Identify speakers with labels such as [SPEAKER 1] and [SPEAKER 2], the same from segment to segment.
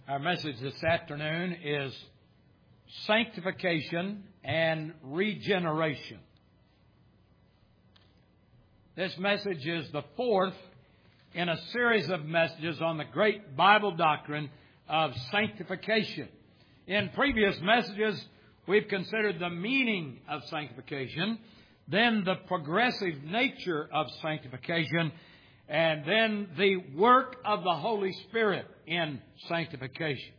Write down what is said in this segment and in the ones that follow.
[SPEAKER 1] Our message this afternoon is sanctification and regeneration. This message is the fourth in a series of messages on the great Bible doctrine of sanctification. In previous messages, we've considered the meaning of sanctification, then the progressive nature of sanctification, and then the work of the Holy Spirit in sanctification.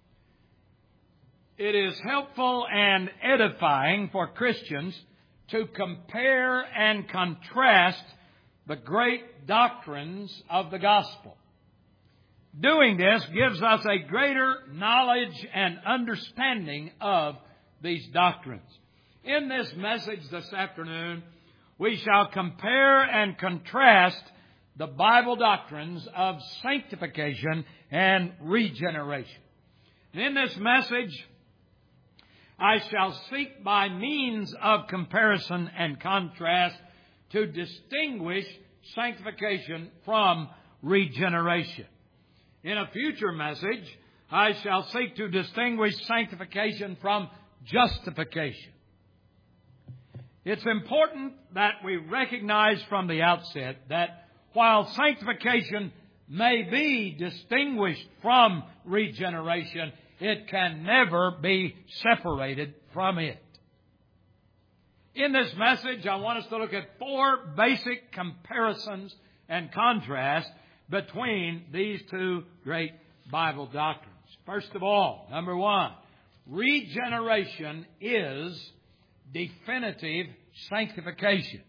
[SPEAKER 1] It is helpful and edifying for Christians to compare and contrast the great doctrines of the gospel. Doing this gives us a greater knowledge and understanding of these doctrines. In this message this afternoon, we shall compare and contrast the Bible doctrines of sanctification and regeneration. And in this message, I shall seek by means of comparison and contrast to distinguish sanctification from regeneration. In a future message, I shall seek to distinguish sanctification from justification. It's important that we recognize from the outset that while sanctification may be distinguished from regeneration, it can never be separated from it. In this message, I want us to look at four basic comparisons and contrasts between these two great Bible doctrines. First of all, number one, regeneration is definitive sanctification.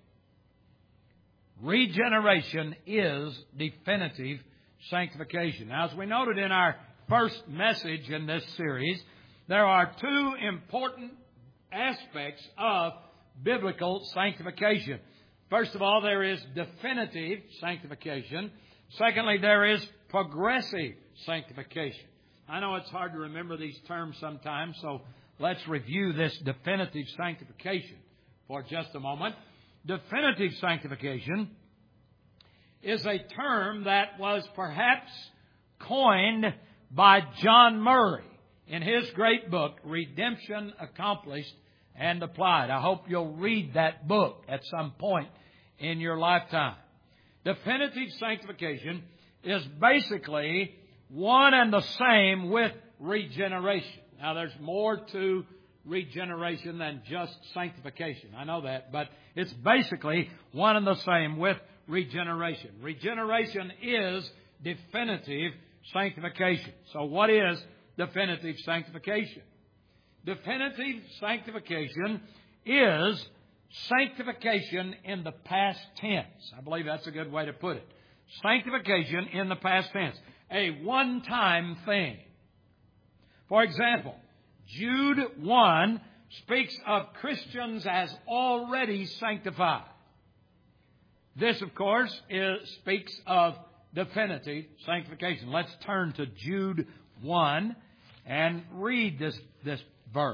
[SPEAKER 1] Regeneration is definitive sanctification. Now, as we noted in our first message in this series, there are two important aspects of biblical sanctification. First of all, there is definitive sanctification. Secondly, there is progressive sanctification. I know it's hard to remember these terms sometimes, so let's review this definitive sanctification for just a moment. Definitive sanctification is a term that was perhaps coined by John Murray in his great book, Redemption Accomplished and Applied. I hope you'll read that book at some point in your lifetime. Definitive sanctification is basically one and the same with regeneration. Now, there's more to regeneration than just sanctification. I know that, but it's basically one and the same with regeneration. Regeneration is definitive sanctification. So what is definitive sanctification? Definitive sanctification is sanctification in the past tense. I believe that's a good way to put it. Sanctification in the past tense. A one-time thing. For example, Jude 1 speaks of Christians as already sanctified. This, of course, speaks of definitive sanctification. Let's turn to Jude 1 and read this verse.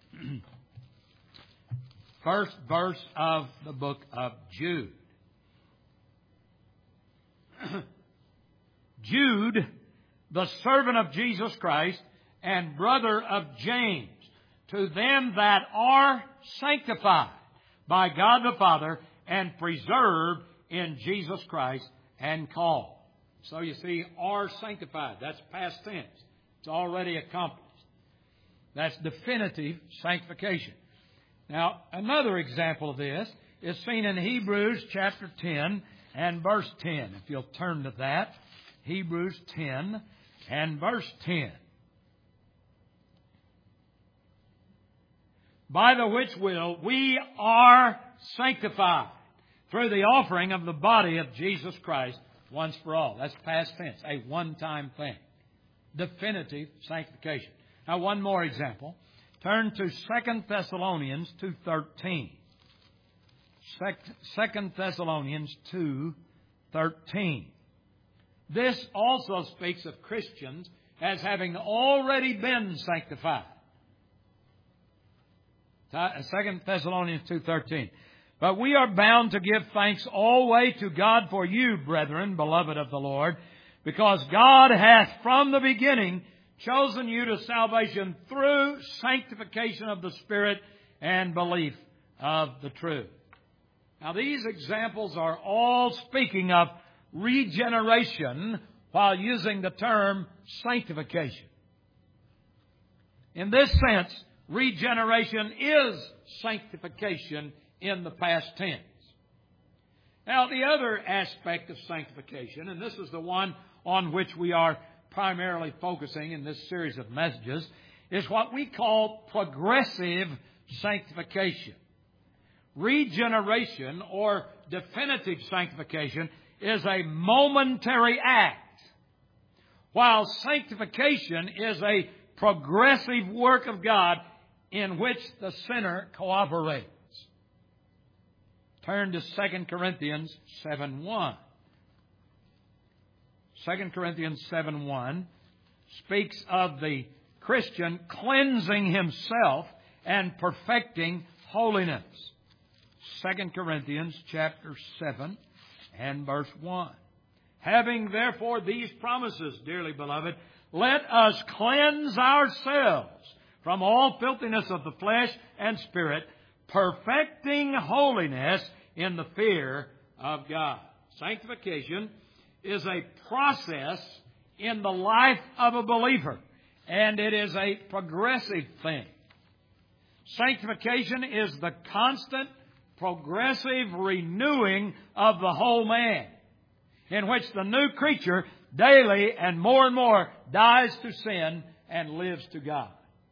[SPEAKER 1] First verse of the book of Jude. Jude, the servant of Jesus Christ and brother of James, to them that are sanctified by God the Father and preserved in Jesus Christ and called. So you see, are sanctified. That's past tense. It's already accomplished. That's definitive sanctification. Now, another example of this is seen in Hebrews chapter 10 and verse 10. If you'll turn to that, Hebrews 10 and verse 10. By the which will we are sanctified through the offering of the body of Jesus Christ once for all. That's past tense, a one-time thing. Definitive sanctification. Now, one more example. Turn to 2 Thessalonians 2:13. 2 Thessalonians 2:13. This also speaks of Christians as having already been sanctified. 2 Thessalonians 2:13. But we are bound to give thanks always to God for you, brethren, beloved of the Lord, because God hath from the beginning chosen you to salvation through sanctification of the Spirit and belief of the truth. Now, these examples are all speaking of regeneration while using the term sanctification. In this sense, regeneration is sanctification in the past tense. Now, the other aspect of sanctification, and this is the one on which we are primarily focusing in this series of messages, is what we call progressive sanctification. Regeneration or definitive sanctification is a momentary act, while sanctification is a progressive work of God in which the sinner cooperates. Turn to 2 Corinthians 7:1. 2 Corinthians 7:1 speaks of the Christian cleansing himself and perfecting holiness. 2 Corinthians chapter 7 and verse 1. Having therefore these promises, dearly beloved, let us cleanse ourselves from all filthiness of the flesh and spirit, perfecting holiness in the fear of God. Sanctification is a process in the life of a believer, and it is a progressive thing. Sanctification is the constant, progressive renewing of the whole man, in which the new creature daily and more dies to sin and lives to God.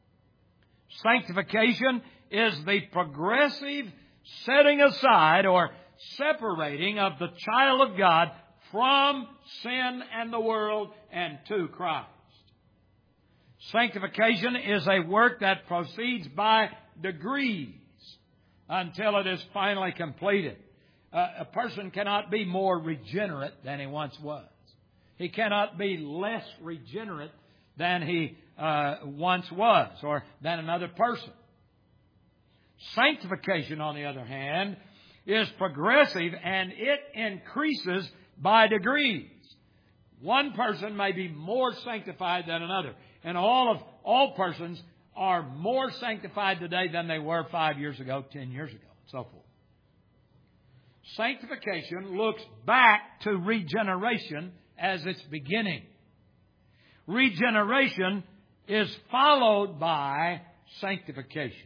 [SPEAKER 1] Sanctification is the progressive setting aside or separating of the child of God from sin and the world and to Christ. Sanctification is a work that proceeds by degrees until it is finally completed. A person cannot be more regenerate than he once was. He cannot be less regenerate than he once was, or than another person. Sanctification, on the other hand, is progressive, and it increases by degrees. One person may be more sanctified than another, and all persons are more sanctified today than they were 5 years ago, 10 years ago, and so forth. Sanctification looks back to regeneration as its beginning. Regeneration is followed by sanctification.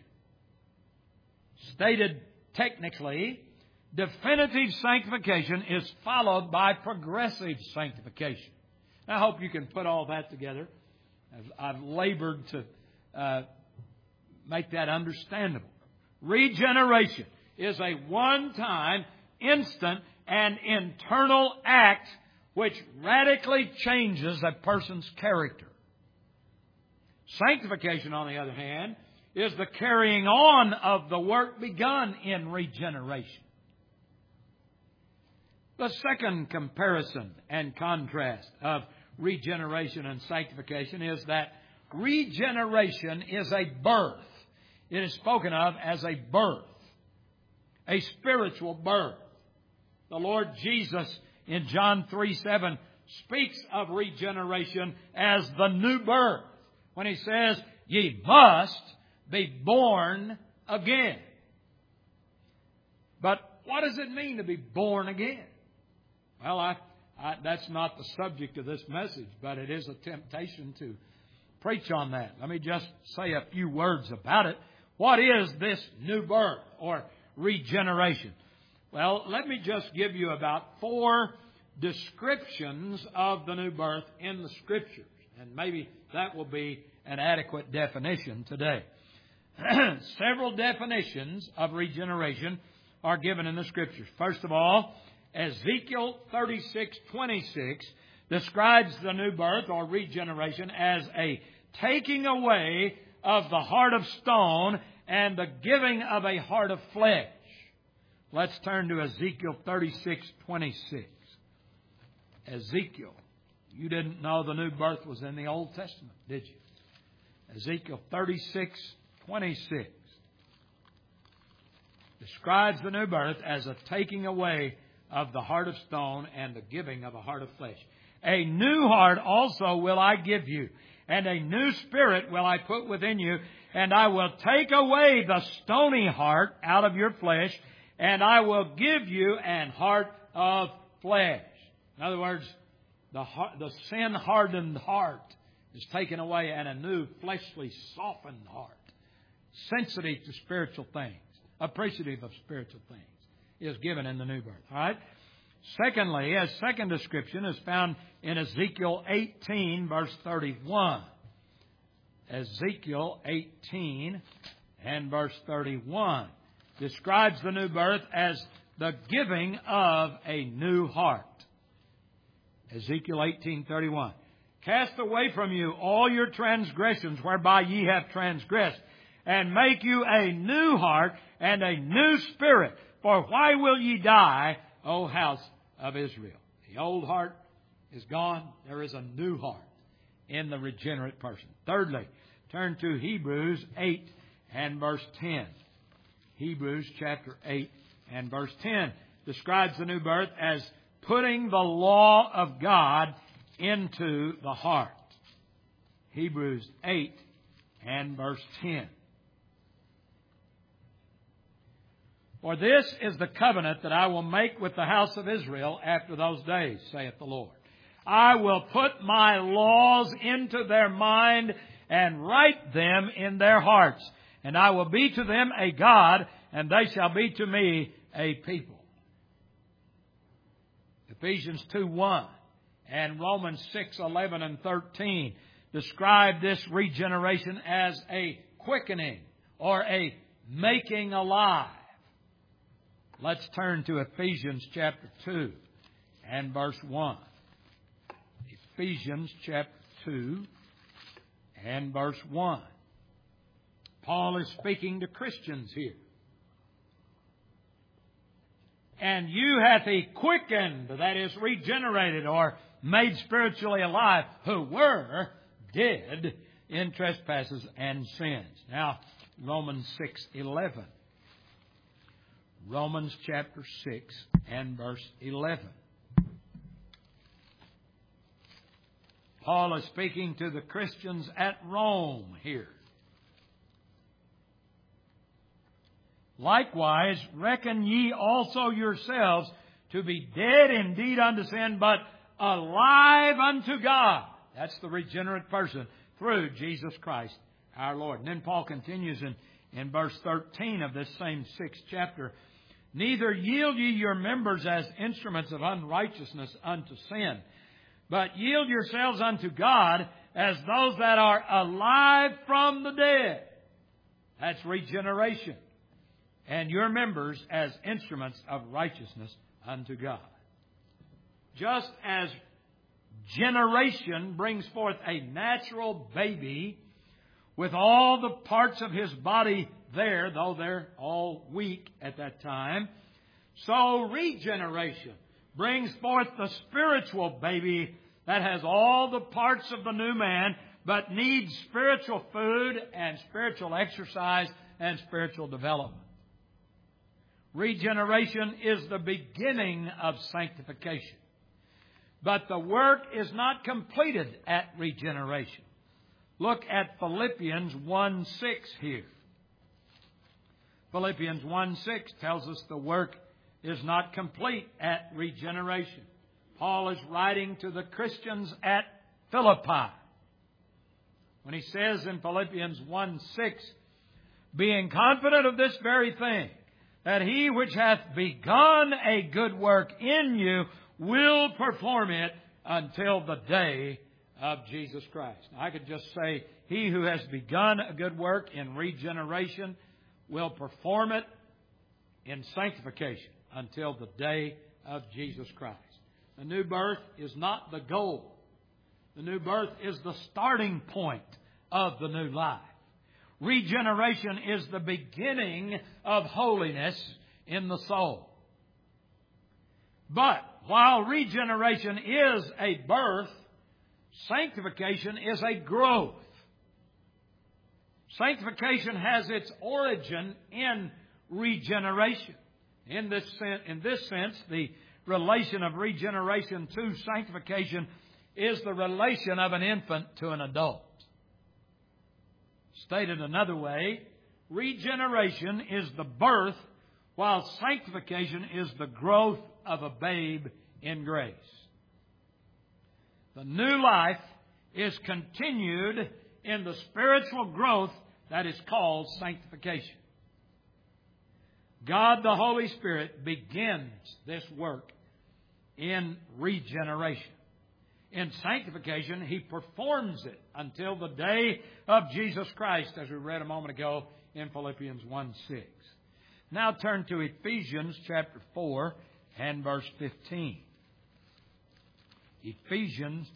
[SPEAKER 1] Stated technically, definitive sanctification is followed by progressive sanctification. I hope you can put all that together. I've labored to make that understandable. Regeneration is a one-time, instant, and internal act which radically changes a person's character. Sanctification, on the other hand, is the carrying on of the work begun in regeneration. The second comparison and contrast of regeneration and sanctification is that regeneration is a birth. It is spoken of as a birth, a spiritual birth. The Lord Jesus in John 3:7 speaks of regeneration as the new birth when He says, "Ye must be born again." But what does it mean to be born again? Well, that's not the subject of this message, but it is a temptation to preach on that. Let me just say a few words about it. What is this new birth or regeneration? Well, let me just give you about 4 descriptions of the new birth in the Scriptures, and maybe that will be an adequate definition today. Several definitions of regeneration are given in the Scriptures. First of all, Ezekiel 36:26 describes the new birth or regeneration as a taking away of the heart of stone and the giving of a heart of flesh. Let's turn to Ezekiel 36:26. Ezekiel. You didn't know the new birth was in the Old Testament, did you? Ezekiel 36:26 describes the new birth as a taking away of the heart of stone and the giving of a heart of flesh. A new heart also will I give you, and a new spirit will I put within you, and I will take away the stony heart out of your flesh, and I will give you an heart of flesh. In other words, the sin-hardened heart is taken away, and a new fleshly softened heart, sensitive to spiritual things, appreciative of spiritual things, is given in the new birth. All right? Secondly, a second description is found in Ezekiel 18, verse 31. Ezekiel 18 and verse 31 describes the new birth as the giving of a new heart. Ezekiel 18:31. Cast away from you all your transgressions whereby ye have transgressed, and make you a new heart and a new spirit. For why will ye die, O house of Israel? The old heart is gone. There is a new heart in the regenerate person. Thirdly, turn to Hebrews 8 and verse 10. Hebrews chapter 8 and verse 10 describes the new birth as putting the law of God into the heart. Hebrews 8 and verse 10. For this is the covenant that I will make with the house of Israel after those days, saith the Lord. I will put my laws into their mind and write them in their hearts. And I will be to them a God, and they shall be to me a people. Ephesians 2:1 and Romans 6:11 and 13 describe this regeneration as a quickening or a making alive. Let's turn to Ephesians chapter 2 and verse 1. Ephesians chapter 2 and verse 1. Paul is speaking to Christians here. And you hath he quickened, that is, regenerated or made spiritually alive, who were dead in trespasses and sins. Now, Romans 6:11. Romans chapter 6 and verse 11. Paul is speaking to the Christians at Rome here. Likewise, reckon ye also yourselves to be dead indeed unto sin, but alive unto God. That's the regenerate person through Jesus Christ our Lord. And then Paul continues in verse 13 of this same 6th chapter. Neither yield ye your members as instruments of unrighteousness unto sin, but yield yourselves unto God as those that are alive from the dead. That's regeneration. And your members as instruments of righteousness unto God. Just as generation brings forth a natural baby with all the parts of his body there, though they're all weak at that time, so regeneration brings forth the spiritual baby that has all the parts of the new man, but needs spiritual food and spiritual exercise and spiritual development. Regeneration is the beginning of sanctification. But the work is not completed at regeneration. Look at Philippians 1:6 here. Philippians 1:6 tells us the work is not complete at regeneration. Paul is writing to the Christians at Philippi when he says in Philippians 1:6, being confident of this very thing, that he which hath begun a good work in you will perform it until the day of Jesus Christ. Now, I could just say, he who has begun a good work in regeneration will perform it in sanctification until the day of Jesus Christ. The new birth is not the goal. The new birth is the starting point of the new life. Regeneration is the beginning of holiness in the soul. But while regeneration is a birth, sanctification is a growth. Sanctification has its origin in regeneration. In this sense, the relation of regeneration to sanctification is the relation of an infant to an adult. Stated another way, regeneration is the birth, while sanctification is the growth of a babe in grace. The new life is continued in the spiritual growth that is called sanctification. God the Holy Spirit begins this work in regeneration. In sanctification, He performs it until the day of Jesus Christ, as we read a moment ago in Philippians 1:6. Now turn to Ephesians chapter 4 and verse 15. Ephesians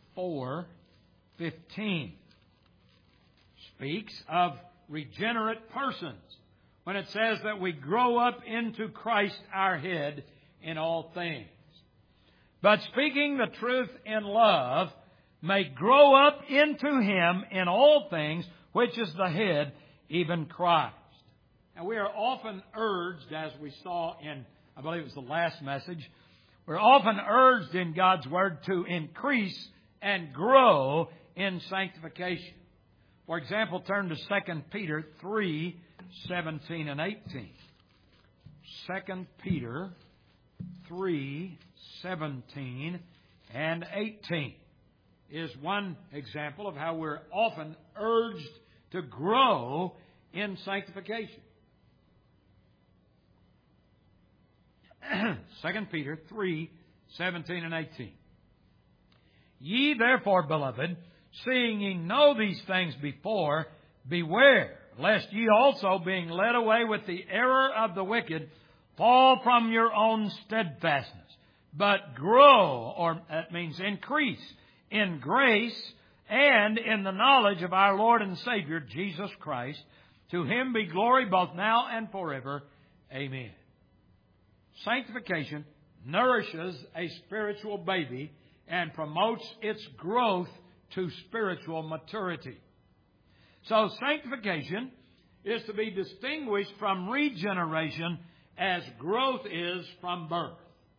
[SPEAKER 1] 4:15 speaks of regenerate persons when it says that we grow up into Christ our head in all things. But speaking the truth in love may grow up into Him in all things, which is the head, even Christ. And we are often urged, as we saw in, I believe it was the last message, we're often urged in God's Word to increase and grow in sanctification. For example, turn to 2 Peter 3:17 and 18. 2 Peter 3:17 and 18 is one example of how we're often urged to grow in sanctification. 2 Peter 3:17 and 18. Ye therefore, beloved, seeing ye know these things before, beware, lest ye also, being led away with the error of the wicked, fall from your own steadfastness, but grow, or that means increase, in grace and in the knowledge of our Lord and Savior, Jesus Christ. To Him be glory both now and forever. Amen. Sanctification nourishes a spiritual baby and promotes its growth to spiritual maturity. So sanctification is to be distinguished from regeneration as growth is from birth.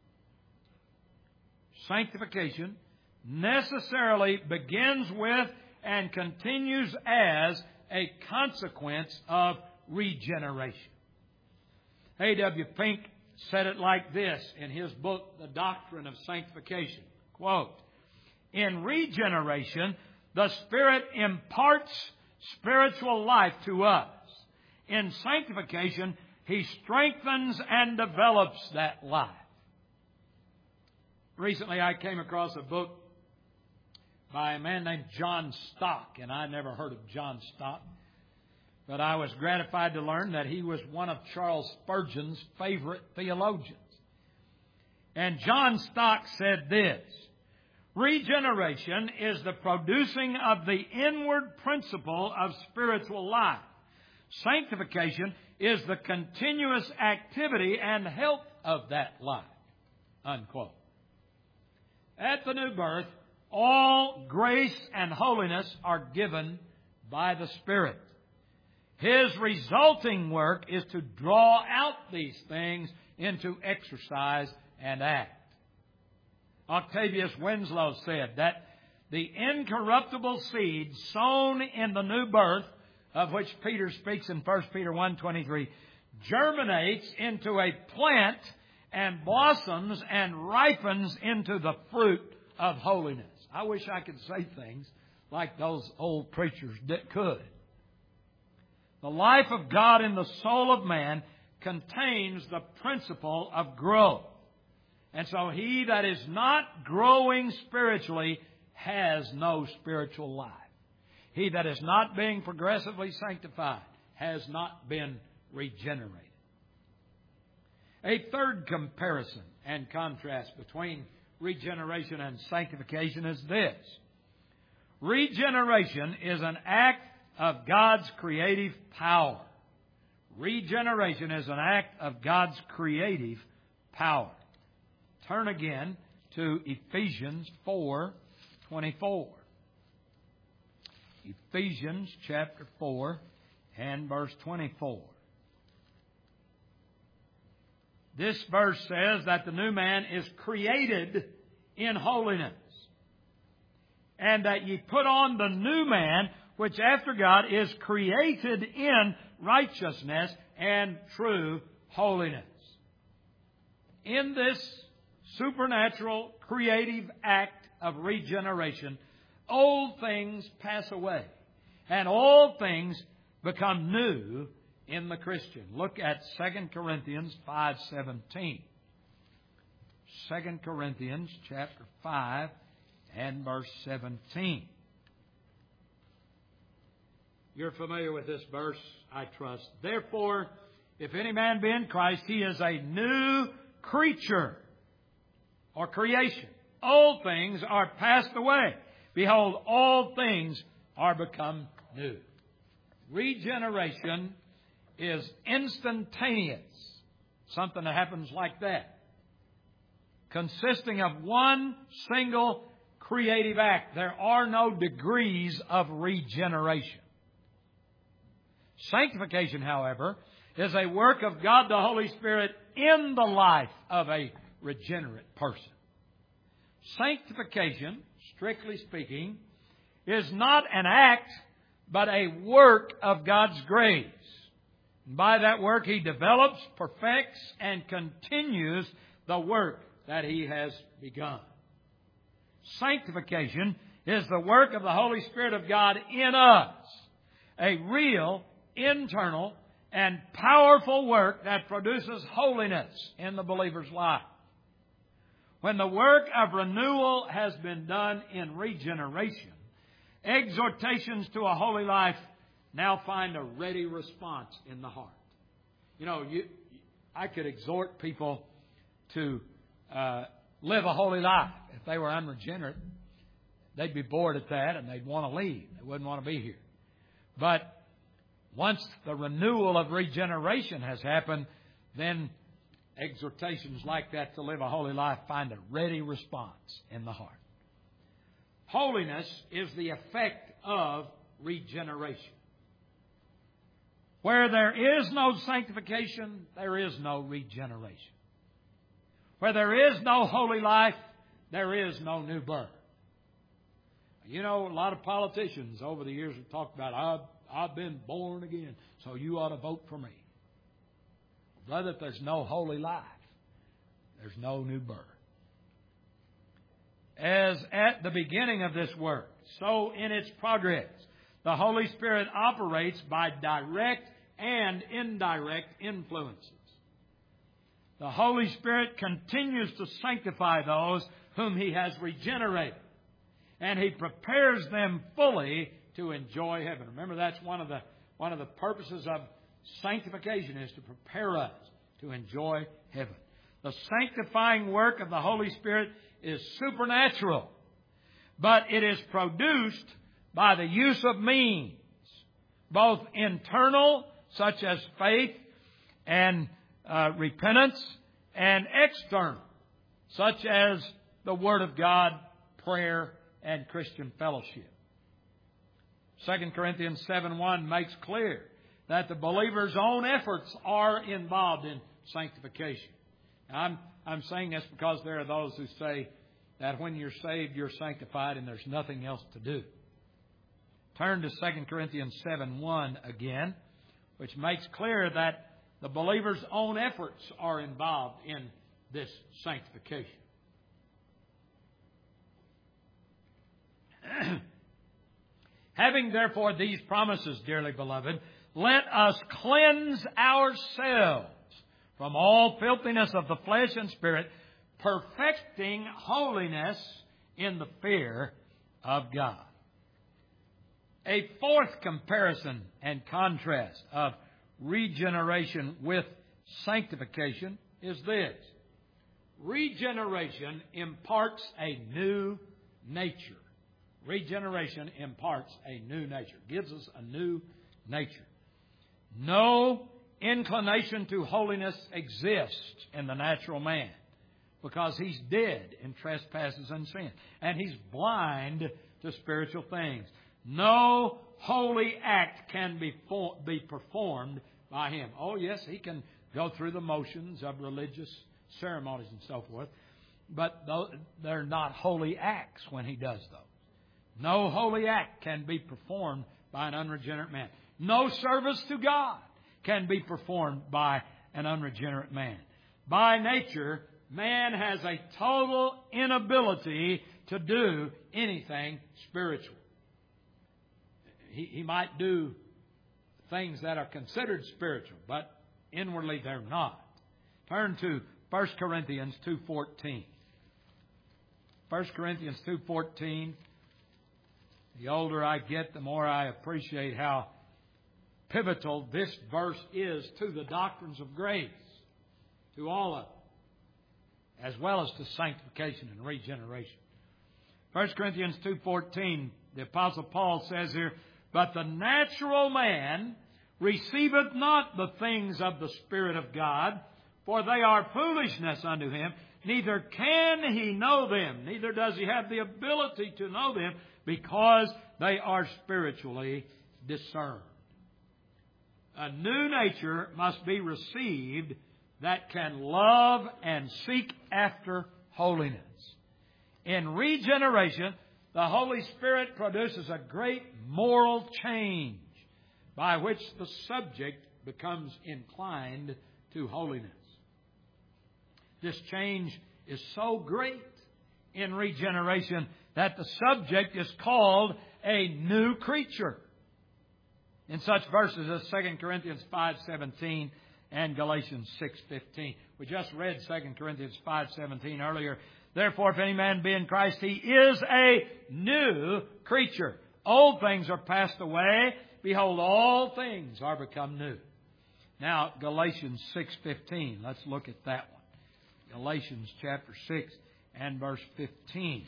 [SPEAKER 1] Sanctification necessarily begins with and continues as a consequence of regeneration. A.W. Pink said it like this in his book, The Doctrine of Sanctification. Quote, in regeneration, the Spirit imparts spiritual life to us. In sanctification, He strengthens and develops that life. Recently, I came across a book by a man named John Stock, and I never heard of John Stock, but I was gratified to learn that he was one of Charles Spurgeon's favorite theologians. And John Stock said this, regeneration is the producing of the inward principle of spiritual life. Sanctification is the continuous activity and health of that life. Unquote. At the new birth, all grace and holiness are given by the Spirit. His resulting work is to draw out these things into exercise and act. Octavius Winslow said that the incorruptible seed sown in the new birth, of which Peter speaks in 1 Peter 1:23, germinates into a plant and blossoms and ripens into the fruit of holiness. I wish I could say things like those old preachers that could. The life of God in the soul of man contains the principle of growth. And so he that is not growing spiritually has no spiritual life. He that is not being progressively sanctified has not been regenerated. A third comparison and contrast between regeneration and sanctification is this. Regeneration is an act of God's creative power. Regeneration is an act of God's creative power. Turn again to Ephesians 4:24. Ephesians chapter 4 and verse 24. This verse says that the new man is created in holiness, and that ye put on the new man, which after God is created in righteousness and true holiness. In this supernatural creative act of regeneration, old things pass away and all things become new in the Christian. Look at 2 Corinthians 5:17. 2 Corinthians chapter 5 and verse 17. You're familiar with this verse, I trust. Therefore, if any man be in Christ, he is a new creature or creation. Old things are passed away. Behold, all things are become new. Regeneration is instantaneous. Something that happens like that. Consisting of one single creative act. There are no degrees of regeneration. Sanctification, however, is a work of God the Holy Spirit in the life of a regenerate person. Sanctification, strictly speaking, is not an act, but a work of God's grace. And by that work, He develops, perfects, and continues the work that He has begun. Sanctification is the work of the Holy Spirit of God in us. A real, internal, and powerful work that produces holiness in the believer's life. When the work of renewal has been done in regeneration, exhortations to a holy life now find a ready response in the heart. You know, I could exhort people to live a holy life. If they were unregenerate, they'd be bored at that and they'd want to leave. They wouldn't want to be here. But once the renewal of regeneration has happened, then exhortations like that to live a holy life find a ready response in the heart. Holiness is the effect of regeneration. Where there is no sanctification, there is no regeneration. Where there is no holy life, there is no new birth. You know, a lot of politicians over the years have talked about, I've been born again, so you ought to vote for me. Brother, if there's no holy life, there's no new birth. As at the beginning of this work, so in its progress, the Holy Spirit operates by direct and indirect influences. The Holy Spirit continues to sanctify those whom He has regenerated, and He prepares them fully to enjoy heaven. Remember, that's one of the purposes of sanctification is to prepare us to enjoy heaven. The sanctifying work of the Holy Spirit is supernatural, but it is produced by the use of means, both internal, such as faith and repentance, and external, such as the Word of God, prayer, and Christian fellowship. 2 Corinthians 7:1 makes clear that the believer's own efforts are involved in sanctification. Now, I'm saying this because there are those who say that when you're saved, you're sanctified and there's nothing else to do. Turn to 2 Corinthians 7:1 again, which makes clear that the believer's own efforts are involved in this sanctification. Having therefore these promises, dearly beloved, let us cleanse ourselves from all filthiness of the flesh and spirit, perfecting holiness in the fear of God. A fourth comparison and contrast of regeneration with sanctification is this. Regeneration imparts a new nature. Regeneration imparts a new nature, gives us a new nature. No inclination to holiness exists in the natural man because he's dead in trespasses and sin, and he's blind to spiritual things. No holy act can be performed by him. Oh, yes, he can go through the motions of religious ceremonies and so forth, but they're not holy acts when he does those. No holy act can be performed by an unregenerate man. No service to God can be performed by an unregenerate man. By nature, man has a total inability to do anything spiritual. He might do things that are considered spiritual, but inwardly they're not. Turn to 1 Corinthians 2:14. 1 Corinthians 2:14. The older I get, the more I appreciate how pivotal this verse is to the doctrines of grace, to all of them, as well as to sanctification and regeneration. 1 Corinthians 2:14, the Apostle Paul says here, "But the natural man receiveth not the things of the Spirit of God, for they are foolishness unto him, neither can he know them," neither does he have the ability to know them, "because they are spiritually discerned." A new nature must be received that can love and seek after holiness. In regeneration, the Holy Spirit produces a great moral change by which the subject becomes inclined to holiness. This change is so great in regeneration that the subject is called a new creature. In such verses as 2 Corinthians 5:17 and Galatians 6:15. We just read 2 Corinthians 5:17 earlier. "Therefore, if any man be in Christ, he is a new creature. Old things are passed away. Behold, all things are become new." Now, Galatians 6:15. Let's look at that one. Galatians chapter 6 and verse 15.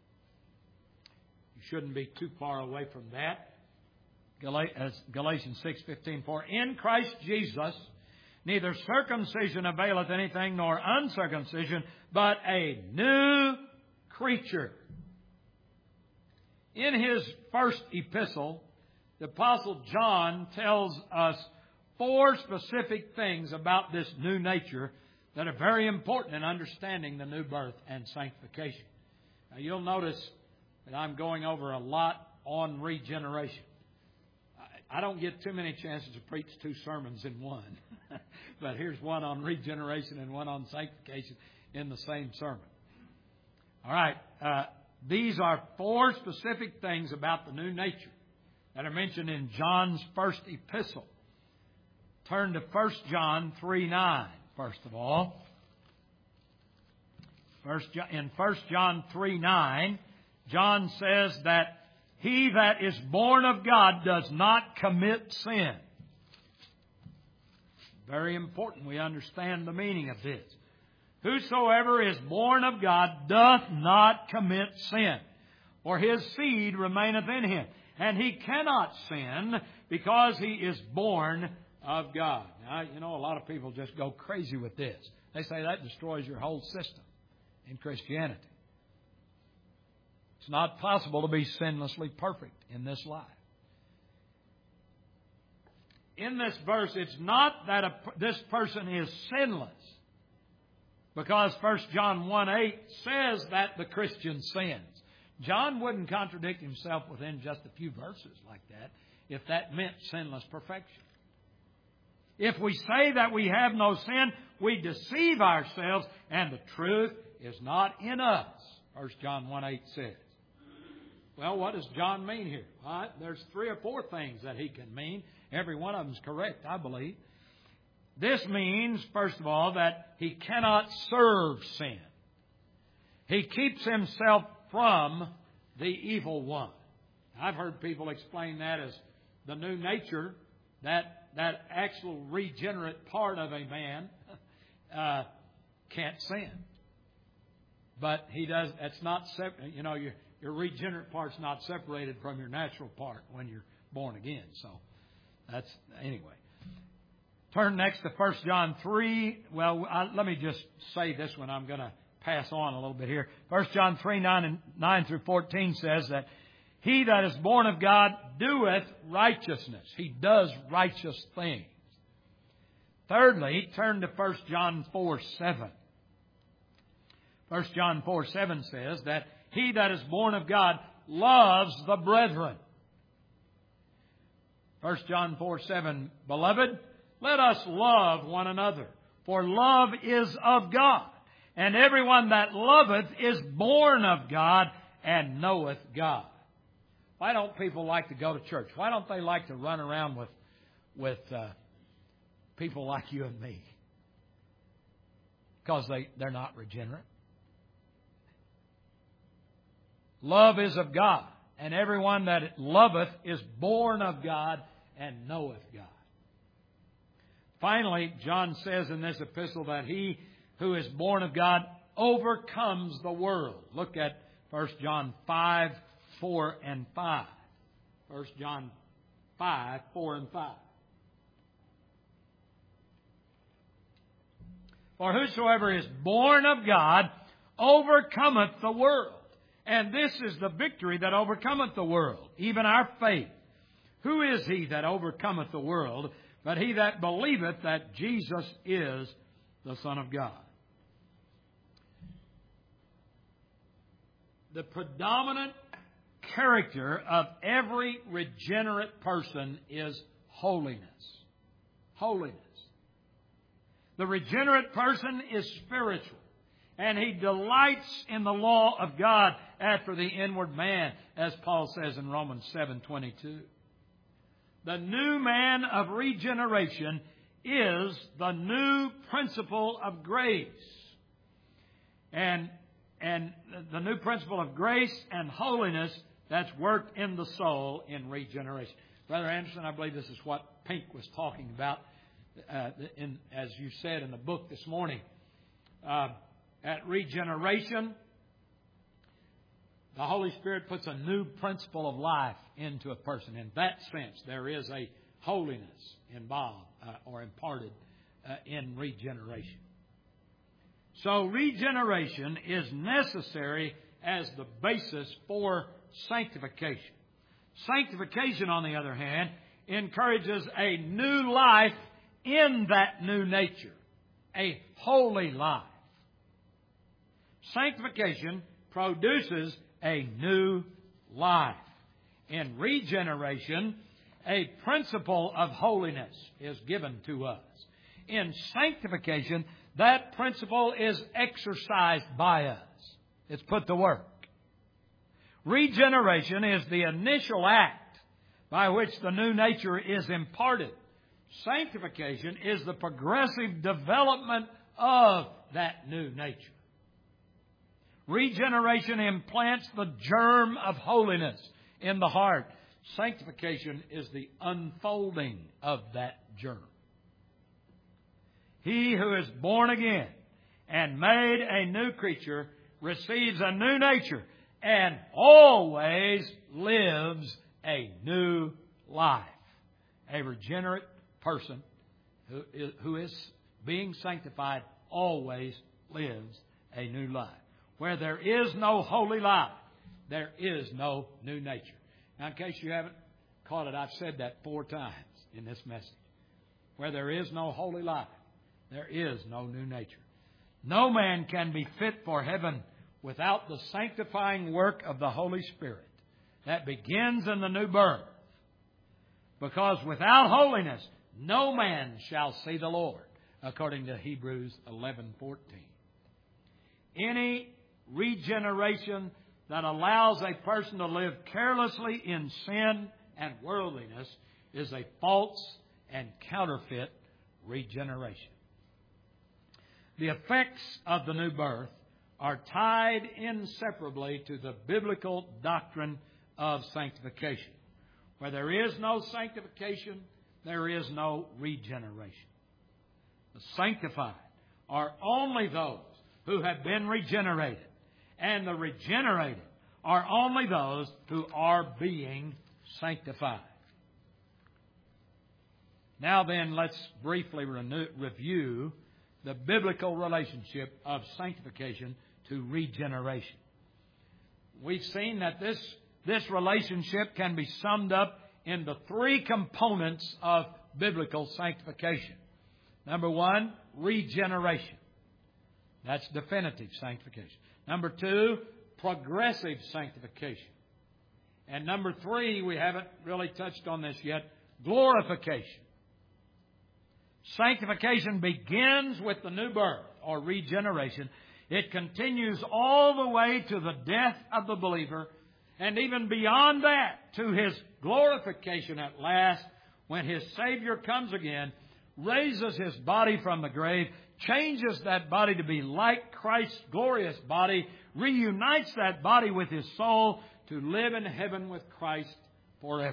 [SPEAKER 1] You shouldn't be too far away from that. Galatians 6:15. "For in Christ Jesus neither circumcision availeth anything, nor uncircumcision, but a new creature." In his first epistle, the Apostle John tells us 4 specific things about this new nature that are very important in understanding the new birth and sanctification. Now, you'll notice that I'm going over a lot on regeneration. I don't get too many chances to preach 2 sermons in one. But here's one on regeneration and one on sanctification in the same sermon. All right. These are 4 specific things about the new nature that are mentioned in John's first epistle. Turn to 1 John 3:9, first of all. In 1 John 3:9, John says that he that is born of God does not commit sin. Very important we understand the meaning of this. "Whosoever is born of God doth not commit sin, for his seed remaineth in him, and he cannot sin because he is born of God." Now, a lot of people just go crazy with this. They say that destroys your whole system in Christianity. It's not possible to be sinlessly perfect in this life. In this verse, it's not that this person is sinless, because 1 John 1:8 says that the Christian sins. John wouldn't contradict himself within just a few verses like that if that meant sinless perfection. If we say that we have no sin, we deceive ourselves, and the truth is not in us, 1 John 1:8 says. Well, what does John mean here? There's 3 or 4 things that he can mean. Every one of them is correct, I believe. This means, first of all, that he cannot serve sin. He keeps himself from the evil one. I've heard people explain that as the new nature, that actual regenerate part of a man can't sin. But he does. That's not separate. Your regenerate part's not separated from your natural part when you're born again. So that's anyway. Turn next to 1 John 3. Well, let me just say this one. I'm going to pass on a little bit here. 1 John 3, 9 through 14 says that he that is born of God doeth righteousness. He does righteous things. Thirdly, turn to 1 John 4:7. 1 John 4:7 says that he that is born of God loves the brethren. 1 John 4:7, Beloved, let us love one another, for love is of God, and everyone that loveth is born of God and knoweth God. Why don't people like to go to church? Why don't they like to run around with people like you and me? Because they're not regenerate. Love is of God, and everyone that loveth is born of God and knoweth God. Finally, John says in this epistle that he who is born of God overcomes the world. Look at 1 John 5, 4 and 5. 1 John 5, 4 and 5. For whosoever is born of God overcometh the world. And this is the victory that overcometh the world, even our faith. Who is he that overcometh the world, but he that believeth that Jesus is the Son of God? The predominant character of every regenerate person is holiness. Holiness. The regenerate person is spiritual, and he delights in the law of God after the inward man, as Paul says in Romans 7:22. The new man of regeneration is the new principle of grace. And the new principle of grace and holiness that's worked in the soul in regeneration. Brother Anderson, I believe this is what Pink was talking about, as you said in the book this morning. At regeneration, the Holy Spirit puts a new principle of life into a person. In that sense, there is a holiness involved or imparted in regeneration. So regeneration is necessary as the basis for sanctification. Sanctification, on the other hand, encourages a new life in that new nature, a holy life. Sanctification produces a new life. In regeneration, a principle of holiness is given to us. In sanctification, that principle is exercised by us. It's put to work. Regeneration is the initial act by which the new nature is imparted. Sanctification is the progressive development of that new nature. Regeneration implants the germ of holiness in the heart. Sanctification is the unfolding of that germ. He who is born again and made a new creature receives a new nature and always lives a new life. A regenerate person who is being sanctified always lives a new life. Where there is no holy life, there is no new nature. Now, in case you haven't caught it, I've said that 4 times in this message. Where there is no holy life, there is no new nature. No man can be fit for heaven without the sanctifying work of the Holy Spirit. That begins in the new birth. Because without holiness, no man shall see the Lord, according to Hebrews 11:14. Any regeneration that allows a person to live carelessly in sin and worldliness is a false and counterfeit regeneration. The effects of the new birth are tied inseparably to the biblical doctrine of sanctification. Where there is no sanctification, there is no regeneration. The sanctified are only those who have been regenerated. And the regenerated are only those who are being sanctified. Now then, let's briefly review the biblical relationship of sanctification to regeneration. We've seen that this relationship can be summed up into 3 components of biblical sanctification. Number 1, regeneration. That's definitive sanctification. Number 2, progressive sanctification. And number 3, we haven't really touched on this yet, glorification. Sanctification begins with the new birth or regeneration. It continues all the way to the death of the believer, and even beyond that to His glorification at last, when His Savior comes again, raises His body from the grave, changes that body to be like Christ's glorious body, reunites that body with His soul to live in heaven with Christ forever.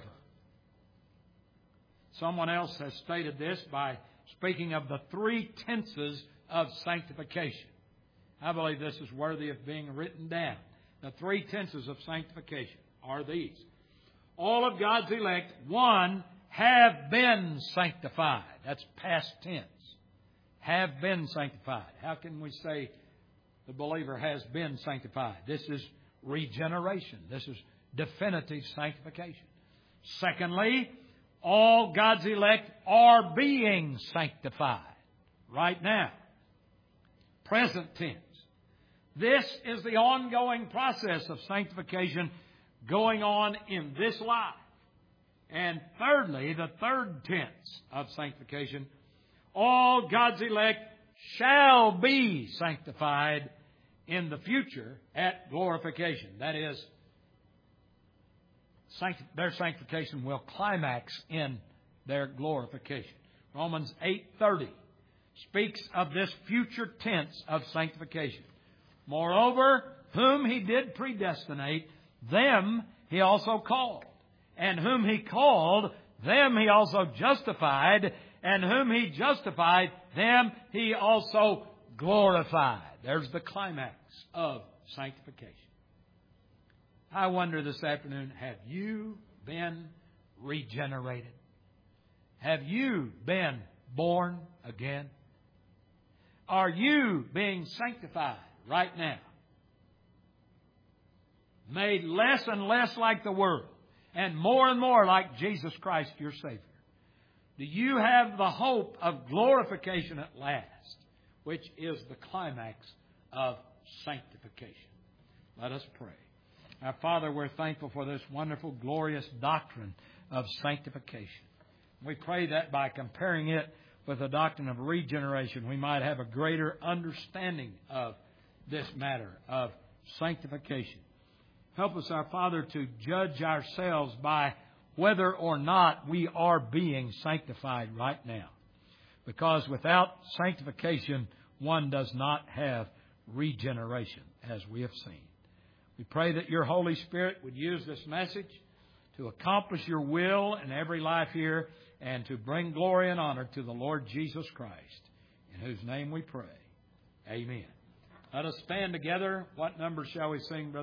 [SPEAKER 1] Someone else has stated this by speaking of the 3 tenses of sanctification. I believe this is worthy of being written down. The 3 tenses of sanctification are these. All of God's elect, 1, have been sanctified. That's past tense. Have been sanctified. How can we say the believer has been sanctified? This is regeneration. This is definitive sanctification. Secondly, all God's elect are being sanctified right now. Present tense. This is the ongoing process of sanctification going on in this life. And thirdly, the third tense of sanctification, all God's elect shall be sanctified in the future at glorification. That is, their sanctification will climax in their glorification. Romans 8:30 speaks of this future tense of sanctification. Moreover, whom He did predestinate, them He also called. And whom He called, them He also justified. And whom He justified, them He also glorified. There's the climax of sanctification. I wonder this afternoon, have you been regenerated? Have you been born again? Are you being sanctified right now? Made less and less like the world and more like Jesus Christ, your Savior. Do you have the hope of glorification at last, which is the climax of sanctification? Let us pray. Our Father, we're thankful for this wonderful, glorious doctrine of sanctification. We pray that by comparing it with the doctrine of regeneration, we might have a greater understanding of this matter of sanctification. Help us, our Father, to judge ourselves by whether or not we are being sanctified right now. Because without sanctification, one does not have regeneration, as we have seen. We pray that your Holy Spirit would use this message to accomplish your will in every life here and to bring glory and honor to the Lord Jesus Christ, in whose name we pray. Amen. Let us stand together. What number shall we sing, Brother?